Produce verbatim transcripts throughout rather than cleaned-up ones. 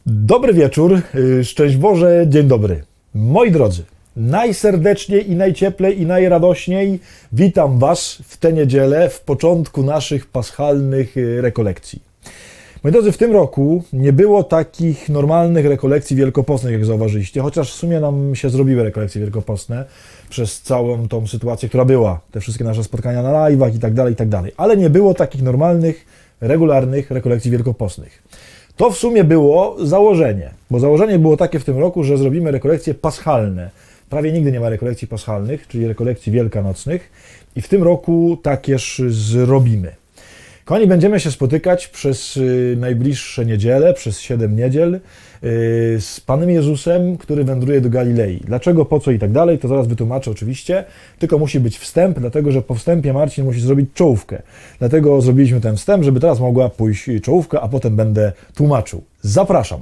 Dobry wieczór, szczęść Boże, dzień dobry. Moi drodzy, najserdeczniej i najcieplej i najradośniej witam Was w tę niedzielę, w początku naszych paschalnych rekolekcji. Moi drodzy, w tym roku nie było takich normalnych rekolekcji wielkopostnych, jak zauważyliście, chociaż w sumie nam się zrobiły rekolekcje wielkopostne przez całą tą sytuację, która była, te wszystkie nasze spotkania na live'ach i tak dalej, i tak dalej, ale nie było takich normalnych, regularnych rekolekcji wielkopostnych. To w sumie było założenie, bo założenie było takie w tym roku, że zrobimy rekolekcje paschalne. Prawie nigdy nie ma rekolekcji paschalnych, czyli rekolekcji wielkanocnych i w tym roku takież zrobimy. Kochani, będziemy się spotykać przez najbliższe niedziele, przez siedem niedziel z Panem Jezusem, który wędruje do Galilei. Dlaczego, po co i tak dalej, to zaraz wytłumaczę oczywiście, tylko musi być wstęp, dlatego że po wstępie Marcin musi zrobić czołówkę. Dlatego zrobiliśmy ten wstęp, żeby teraz mogła pójść czołówka, a potem będę tłumaczył. Zapraszam.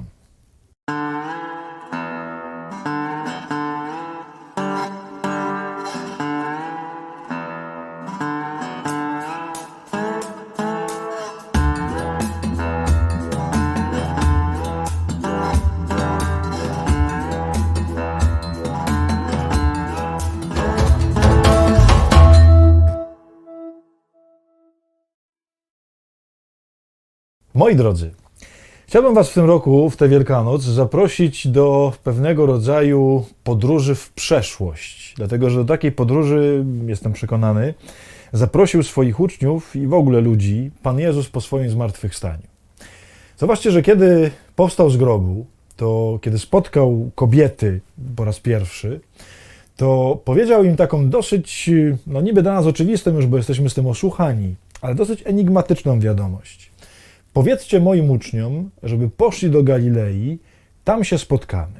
Moi drodzy, chciałbym Was w tym roku, w tę Wielkanoc, zaprosić do pewnego rodzaju podróży w przeszłość. Dlatego, że do takiej podróży, jestem przekonany, zaprosił swoich uczniów i w ogóle ludzi Pan Jezus po swoim zmartwychwstaniu. Zobaczcie, że kiedy powstał z grobu, to kiedy spotkał kobiety po raz pierwszy, to powiedział im taką dosyć, no niby dla nas oczywistą już, bo jesteśmy z tym osłuchani, ale dosyć enigmatyczną wiadomość. Powiedzcie moim uczniom, żeby poszli do Galilei, tam się spotkamy.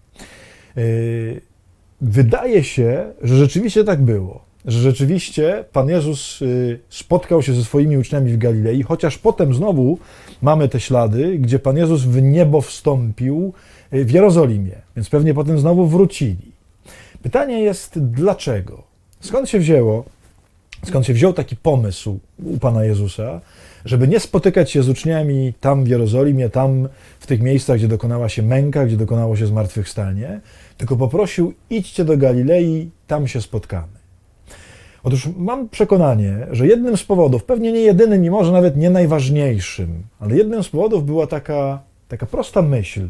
Wydaje się, że rzeczywiście tak było, że rzeczywiście Pan Jezus spotkał się ze swoimi uczniami w Galilei, chociaż potem znowu mamy te ślady, gdzie Pan Jezus w niebo wstąpił w Jerozolimie, więc pewnie potem znowu wrócili. Pytanie jest, dlaczego? Skąd się wzięło, skąd się wziął taki pomysł u Pana Jezusa, żeby nie spotykać się z uczniami tam w Jerozolimie, tam w tych miejscach, gdzie dokonała się męka, gdzie dokonało się zmartwychwstanie, tylko poprosił, idźcie do Galilei, tam się spotkamy. Otóż mam przekonanie, że jednym z powodów, pewnie nie jedynym i może nawet nie najważniejszym, ale jednym z powodów była taka, taka prosta myśl.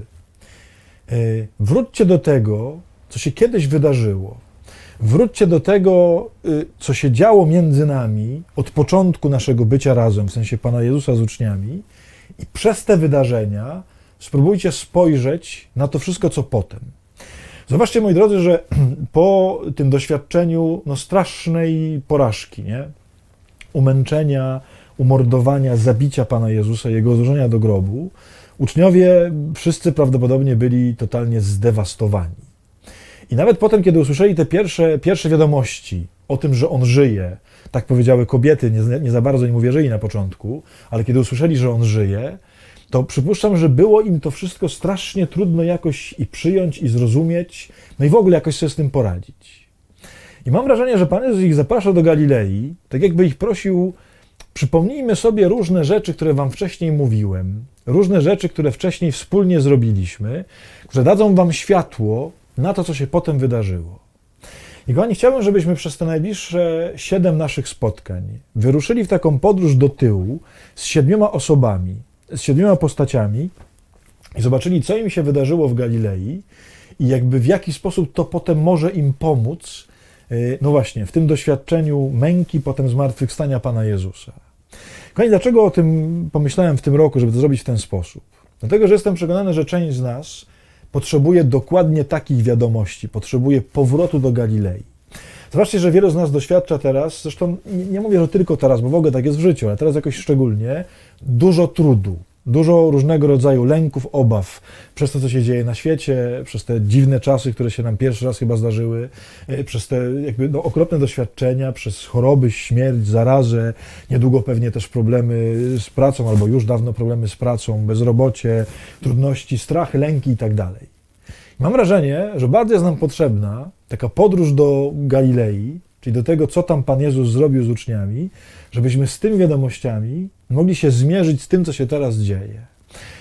Wróćcie do tego, co się kiedyś wydarzyło. Wróćcie do tego, co się działo między nami od początku naszego bycia razem, w sensie Pana Jezusa z uczniami, i przez te wydarzenia spróbujcie spojrzeć na to wszystko, co potem. Zobaczcie, moi drodzy, że po tym doświadczeniu no, strasznej porażki, nie? Umęczenia, umordowania, zabicia Pana Jezusa, Jego złożenia do grobu, uczniowie wszyscy prawdopodobnie byli totalnie zdewastowani. I nawet potem, kiedy usłyszeli te pierwsze, pierwsze wiadomości o tym, że On żyje, tak powiedziały kobiety, nie, nie za bardzo im uwierzyli na początku, ale kiedy usłyszeli, że On żyje, to przypuszczam, że było im to wszystko strasznie trudno jakoś i przyjąć, i zrozumieć, no i w ogóle jakoś sobie z tym poradzić. I mam wrażenie, że Pan Jezus ich zaprasza do Galilei, tak jakby ich prosił, przypomnijmy sobie różne rzeczy, które wam wcześniej mówiłem, różne rzeczy, które wcześniej wspólnie zrobiliśmy, które dadzą wam światło na to, co się potem wydarzyło. I kochani, chciałbym, żebyśmy przez te najbliższe siedem naszych spotkań wyruszyli w taką podróż do tyłu z siedmioma osobami, z siedmioma postaciami i zobaczyli, co im się wydarzyło w Galilei i jakby w jaki sposób to potem może im pomóc, no właśnie, w tym doświadczeniu męki, potem zmartwychwstania Pana Jezusa. Kochani, dlaczego o tym pomyślałem w tym roku, żeby to zrobić w ten sposób? Dlatego, że jestem przekonany, że część z nas potrzebuje dokładnie takich wiadomości, potrzebuje powrotu do Galilei. Zobaczcie, że wielu z nas doświadcza teraz, zresztą nie mówię, że tylko teraz, bo w ogóle tak jest w życiu, ale teraz jakoś szczególnie, dużo trudu, dużo różnego rodzaju lęków, obaw przez to, co się dzieje na świecie, przez te dziwne czasy, które się nam pierwszy raz chyba zdarzyły, przez te jakby no, okropne doświadczenia, przez choroby, śmierć, zarazę, niedługo pewnie też problemy z pracą, albo już dawno problemy z pracą, bezrobocie, trudności, strachy, lęki i tak dalej. Mam wrażenie, że bardzo jest nam potrzebna taka podróż do Galilei, czyli do tego, co tam Pan Jezus zrobił z uczniami, żebyśmy z tymi wiadomościami mogli się zmierzyć z tym, co się teraz dzieje.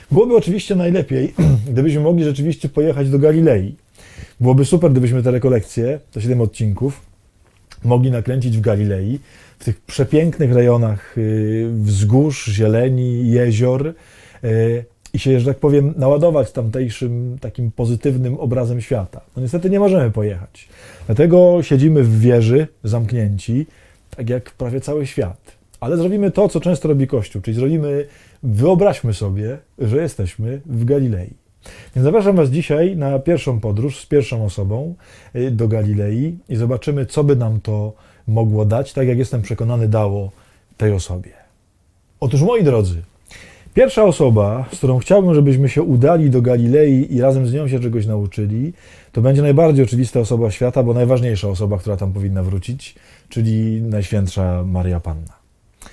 Byłoby oczywiście najlepiej, gdybyśmy mogli rzeczywiście pojechać do Galilei. Byłoby super, gdybyśmy te rekolekcje, te siedem odcinków, mogli nakręcić w Galilei, w tych przepięknych rejonach wzgórz, zieleni, jezior i się, że tak powiem, naładować tamtejszym takim pozytywnym obrazem świata. No niestety nie możemy pojechać. Dlatego siedzimy w wieży, zamknięci, tak jak prawie cały świat. Ale zrobimy to, co często robi Kościół, czyli zrobimy, wyobraźmy sobie, że jesteśmy w Galilei. Więc zapraszam Was dzisiaj na pierwszą podróż z pierwszą osobą do Galilei i zobaczymy, co by nam to mogło dać, tak jak jestem przekonany, dało tej osobie. Otóż, moi drodzy, pierwsza osoba, z którą chciałbym, żebyśmy się udali do Galilei i razem z nią się czegoś nauczyli, to będzie najbardziej oczywista osoba świata, bo najważniejsza osoba, która tam powinna wrócić, czyli Najświętsza Maria Panna.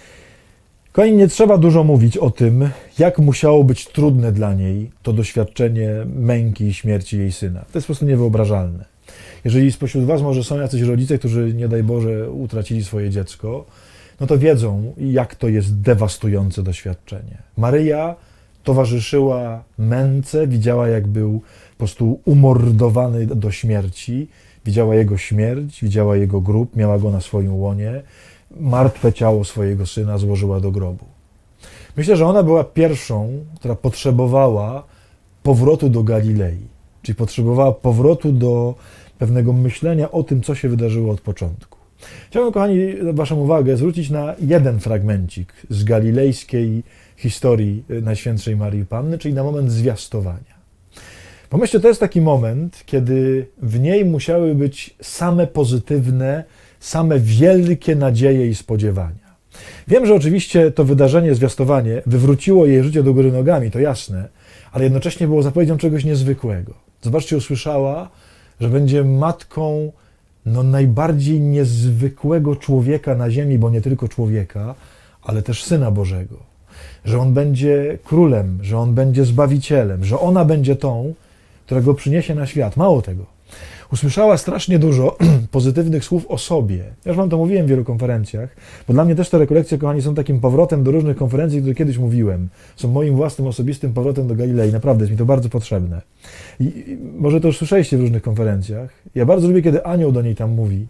Kochani, nie trzeba dużo mówić o tym, jak musiało być trudne dla niej to doświadczenie męki i śmierci jej syna. To jest po prostu niewyobrażalne. Jeżeli spośród Was może są jacyś rodzice, którzy, nie daj Boże, utracili swoje dziecko, no to wiedzą, jak to jest dewastujące doświadczenie. Maryja towarzyszyła męce, widziała, jak był po prostu umordowany do śmierci, widziała jego śmierć, widziała jego grób, miała go na swoim łonie, martwe ciało swojego syna złożyła do grobu. Myślę, że ona była pierwszą, która potrzebowała powrotu do Galilei, czyli potrzebowała powrotu do pewnego myślenia o tym, co się wydarzyło od początku. Chciałbym, kochani, Waszą uwagę zwrócić na jeden fragmencik z galilejskiej historii Najświętszej Marii Panny, czyli na moment zwiastowania. Pomyślcie, to jest taki moment, kiedy w niej musiały być same pozytywne, same wielkie nadzieje i spodziewania. Wiem, że oczywiście to wydarzenie, zwiastowanie, wywróciło jej życie do góry nogami, to jasne, ale jednocześnie było zapowiedzią czegoś niezwykłego. Zobaczcie, usłyszała, że będzie matką no, najbardziej niezwykłego człowieka na ziemi, bo nie tylko człowieka, ale też Syna Bożego. Że On będzie królem, że On będzie Zbawicielem, że ona będzie tą, która go przyniesie na świat. Mało tego. Usłyszała strasznie dużo pozytywnych słów o sobie. Ja już Wam to mówiłem w wielu konferencjach, bo dla mnie też te rekolekcje, kochani, są takim powrotem do różnych konferencji, które kiedyś mówiłem. Są moim własnym, osobistym powrotem do Galilei. Naprawdę jest mi to bardzo potrzebne. I, i może to już słyszeliście w różnych konferencjach. Ja bardzo lubię, kiedy anioł do niej tam mówi: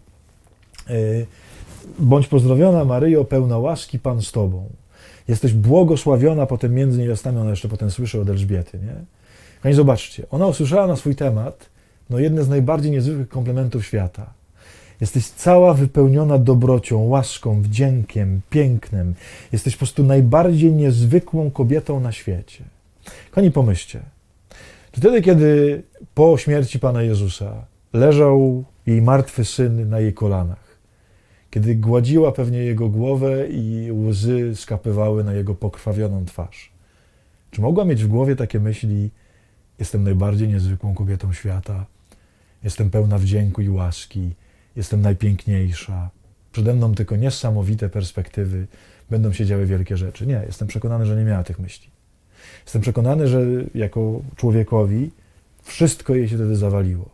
yy, bądź pozdrowiona, Maryjo, pełna łaski, Pan z Tobą. Jesteś błogosławiona, potem między niewiastami, ona jeszcze potem słyszy od Elżbiety, nie? Kochani, zobaczcie, ona usłyszała na swój temat no jedne z najbardziej niezwykłych komplementów świata. Jesteś cała wypełniona dobrocią, łaską, wdziękiem, pięknem. Jesteś po prostu najbardziej niezwykłą kobietą na świecie. Kochani, pomyślcie, czy wtedy, kiedy po śmierci Pana Jezusa leżał jej martwy syn na jej kolanach, kiedy gładziła pewnie jego głowę i łzy skapywały na jego pokrwawioną twarz, czy mogła mieć w głowie takie myśli: jestem najbardziej niezwykłą kobietą świata, jestem pełna wdzięku i łaski, jestem najpiękniejsza, przede mną tylko niesamowite perspektywy, będą się działy wielkie rzeczy. Nie, jestem przekonany, że nie miała tych myśli. Jestem przekonany, że jako człowiekowi wszystko jej się wtedy zawaliło.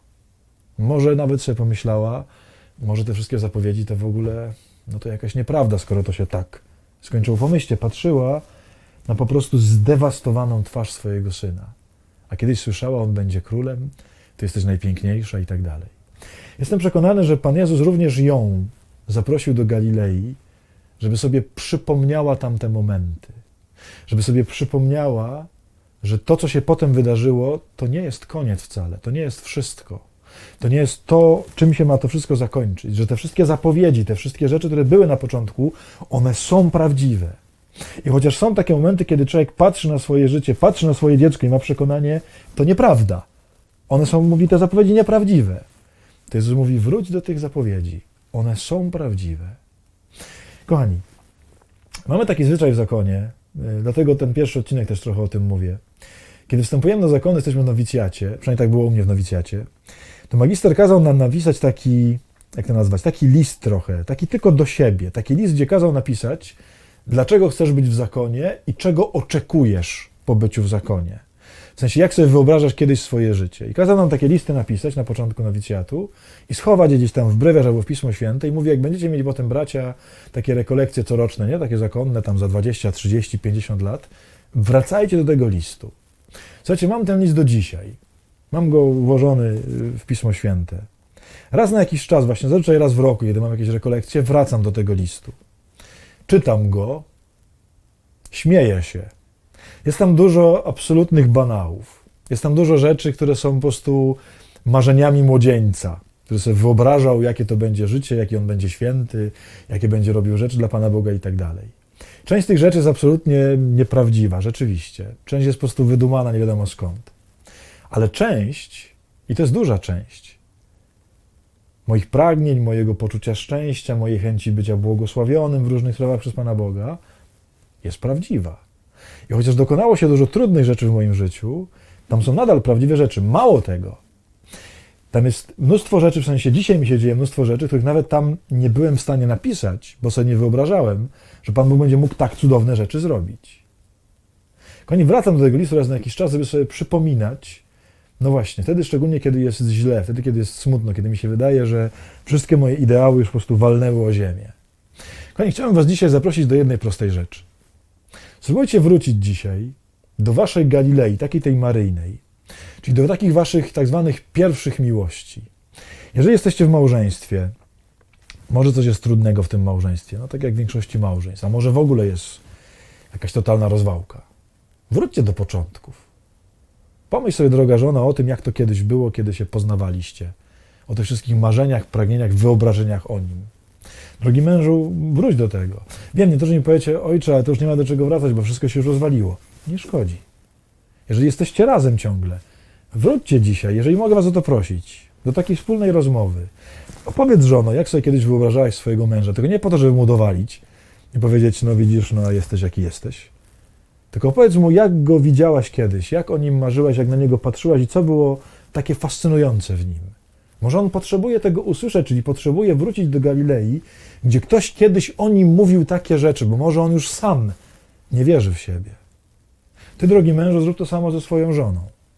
Może nawet sobie pomyślała, może te wszystkie zapowiedzi to w ogóle, no to jakaś nieprawda, skoro to się tak skończyło. Pomyślcie, patrzyła na po prostu zdewastowaną twarz swojego syna. A kiedyś słyszała, on będzie królem, ty jesteś najpiękniejsza i tak dalej. Jestem przekonany, że Pan Jezus również ją zaprosił do Galilei, żeby sobie przypomniała tamte momenty. Żeby sobie przypomniała, że to, co się potem wydarzyło, to nie jest koniec wcale, to nie jest wszystko. To nie jest to, czym się ma to wszystko zakończyć. Że te wszystkie zapowiedzi, te wszystkie rzeczy, które były na początku, one są prawdziwe. I chociaż są takie momenty, kiedy człowiek patrzy na swoje życie, patrzy na swoje dziecko i ma przekonanie, to nieprawda. One są, mówi, te zapowiedzi nieprawdziwe. To Jezus mówi, wróć do tych zapowiedzi. One są prawdziwe. Kochani, mamy taki zwyczaj w zakonie, dlatego ten pierwszy odcinek też trochę o tym mówię. Kiedy wstępujemy do zakonu, jesteśmy w nowicjacie, przynajmniej tak było u mnie w nowicjacie, to magister kazał nam napisać taki, jak to nazwać, taki list trochę, taki tylko do siebie, taki list, gdzie kazał napisać, dlaczego chcesz być w zakonie i czego oczekujesz po byciu w zakonie. W sensie, jak sobie wyobrażasz kiedyś swoje życie. I kazał nam takie listy napisać na początku nowicjatu i schować je gdzieś tam w brewiarz albo w Pismo Święte i mówi, jak będziecie mieli potem, bracia, takie rekolekcje coroczne, nie? Takie zakonne, tam za dwadzieścia, trzydzieści, pięćdziesiąt lat, wracajcie do tego listu. Słuchajcie, mam ten list do dzisiaj. Mam go włożony w Pismo Święte. Raz na jakiś czas, właśnie zazwyczaj raz w roku, kiedy mam jakieś rekolekcje, wracam do tego listu. Czytam go, śmieję się. Jest tam dużo absolutnych banałów. Jest tam dużo rzeczy, które są po prostu marzeniami młodzieńca, który sobie wyobrażał, jakie to będzie życie, jaki on będzie święty, jakie będzie robił rzeczy dla Pana Boga i tak dalej. Część z tych rzeczy jest absolutnie nieprawdziwa, rzeczywiście. Część jest po prostu wydumana, nie wiadomo skąd. Ale część, i to jest duża część, moich pragnień, mojego poczucia szczęścia, mojej chęci bycia błogosławionym w różnych sprawach przez Pana Boga, jest prawdziwa. I chociaż dokonało się dużo trudnych rzeczy w moim życiu, tam są nadal prawdziwe rzeczy. Mało tego. Tam jest mnóstwo rzeczy, w sensie dzisiaj mi się dzieje mnóstwo rzeczy, których nawet tam nie byłem w stanie napisać, bo sobie nie wyobrażałem, że Pan Bóg będzie mógł tak cudowne rzeczy zrobić. Kochani, wracam do tego listu raz na jakiś czas, żeby sobie przypominać, no właśnie, wtedy szczególnie, kiedy jest źle, wtedy, kiedy jest smutno, kiedy mi się wydaje, że wszystkie moje ideały już po prostu walnęły o ziemię. Kochani, chciałem Was dzisiaj zaprosić do jednej prostej rzeczy. Spróbujcie wrócić dzisiaj do Waszej Galilei, takiej tej maryjnej, czyli do takich Waszych tak zwanych pierwszych miłości. Jeżeli jesteście w małżeństwie, może coś jest trudnego w tym małżeństwie, no tak jak w większości małżeństw, a może w ogóle jest jakaś totalna rozwałka. Wróćcie do początków. Pomyśl sobie, droga żona, o tym, jak to kiedyś było, kiedy się poznawaliście. O tych wszystkich marzeniach, pragnieniach, wyobrażeniach o nim. Drogi mężu, wróć do tego. Wiem, niektórzy mi powiecie, ojcze, ale to już nie ma do czego wracać, bo wszystko się już rozwaliło. Nie szkodzi. Jeżeli jesteście razem ciągle, wróćcie dzisiaj, jeżeli mogę Was o to prosić, do takiej wspólnej rozmowy. Opowiedz, żono, jak sobie kiedyś wyobrażałaś swojego męża. Tylko nie po to, żeby mu dowalić i powiedzieć, no widzisz, no jesteś jaki jesteś. Tylko opowiedz mu, jak go widziałaś kiedyś, jak o nim marzyłaś, jak na niego patrzyłaś i co było takie fascynujące w nim. Może on potrzebuje tego usłyszeć, czyli potrzebuje wrócić do Galilei, gdzie ktoś kiedyś o nim mówił takie rzeczy, bo może on już sam nie wierzy w siebie. Ty, drogi mężu, zrób to samo ze swoją żoną.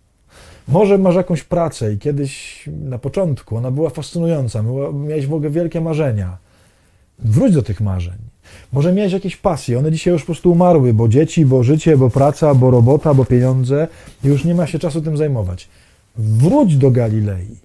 Może masz jakąś pracę i kiedyś na początku ona była fascynująca, miałeś w ogóle wielkie marzenia. Wróć do tych marzeń. Może miałeś jakieś pasje, one dzisiaj już po prostu umarły, bo dzieci, bo życie, bo praca, bo robota, bo pieniądze i już nie ma się czasu tym zajmować. Wróć do Galilei.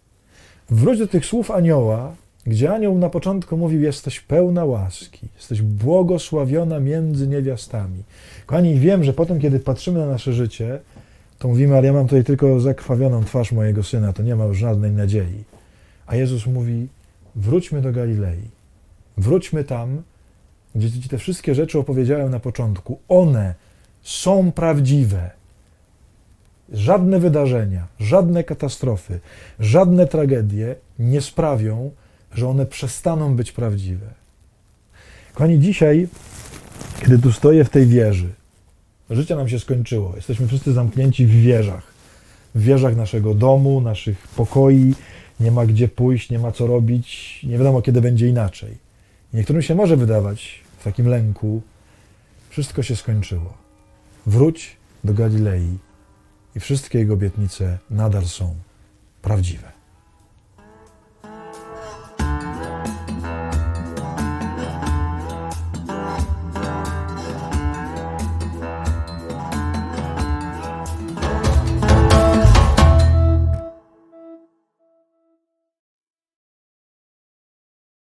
Wróć do tych słów anioła, gdzie anioł na początku mówił, jesteś pełna łaski, jesteś błogosławiona między niewiastami. Kochani, wiem, że potem, kiedy patrzymy na nasze życie, to mówimy, ale ja mam tutaj tylko zakrwawioną twarz mojego syna, to nie ma już żadnej nadziei. A Jezus mówi, wróćmy do Galilei. Wróćmy tam, gdzie Ci te wszystkie rzeczy opowiedziałem na początku. One są prawdziwe. Żadne wydarzenia, żadne katastrofy, żadne tragedie nie sprawią, że one przestaną być prawdziwe. Kochani, dzisiaj, kiedy tu stoję w tej wieży, życie nam się skończyło. Jesteśmy wszyscy zamknięci w wieżach. W wieżach naszego domu, naszych pokoi. Nie ma gdzie pójść, nie ma co robić. Nie wiadomo, kiedy będzie inaczej. I niektórym się może wydawać w takim lęku, wszystko się skończyło. Wróć do Galilei i wszystkie jego obietnice nadal są prawdziwe.